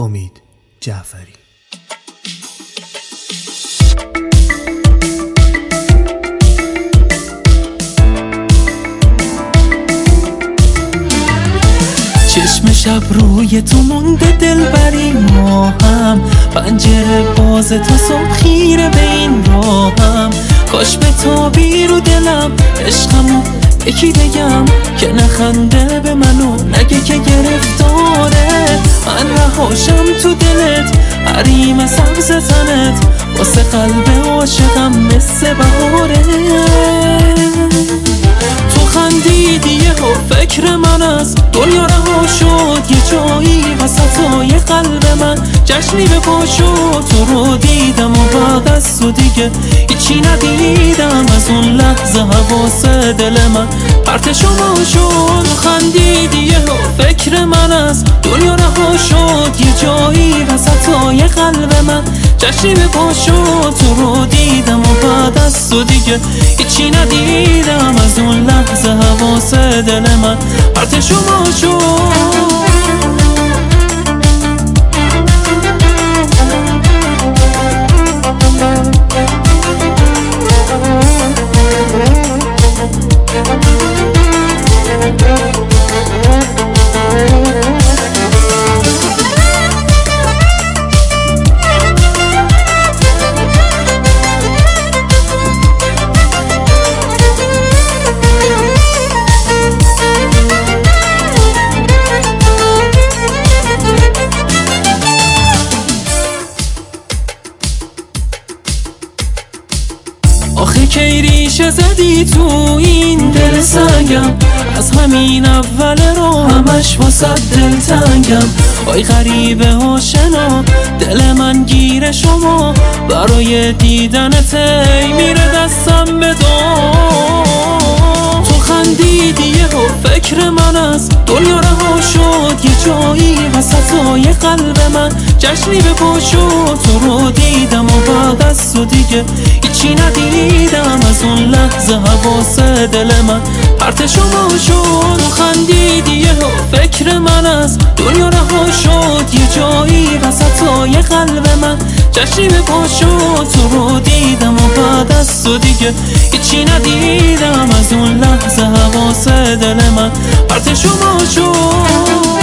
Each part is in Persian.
امید جعفری. چشم شب روی تو مونده دلبری، ما هم پنجره باز تو صبح خیره به این راهم. کاش به تابی رو دلم عشقمو یکی بگم که نخنده به منو نگه که گرفتاره. من رهاشم تو دلت حریم سبز تنت، واسه قلب عاشقم مثل بهاره. تو خندیدی و فکر من از دنیا رها شد، یه جایی وسطای قلب من جشنی به پا شد. تو رو دیدم و بعد از تو دیگه هیچی ندیدم، از اون لحظه حواس دل من پرت شما شد. تو خندیدی و فکر من از دنیا رها شد، یه جایی وسطای قلب من جشنی به پا شد. تو رو دیدم و بعد از تو دیگه هیچی ندیدم، از اون لحظه حواس دل من پرت شما شد. آخه کی ریشه زدی تو این دل سنگم، از همین اول رو همش واسه دل تنگم. آی غریبه آشنا دل من گیر شما، برای دیدنت میره دستم به دام. تو خندیدی و فکر من از دنیا رها شد، یه جایی وسطای قلب من جشنی به پا شد. تو رو دیدم و بعد از تو دیگه هیچی ندیدم، از اون لحظه حواس دل من پرت شما شد. تو خندیدی و فکر من از دنیا رها شد، یه جایی وسطای قلب من جشنی به پا شد. تو رو دیدم و بعد از تو دیگه هیچی ندیدم، از اون لحظه حواس دل من پرت شما شد.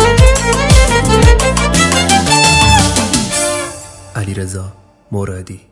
علیرضا مرادی.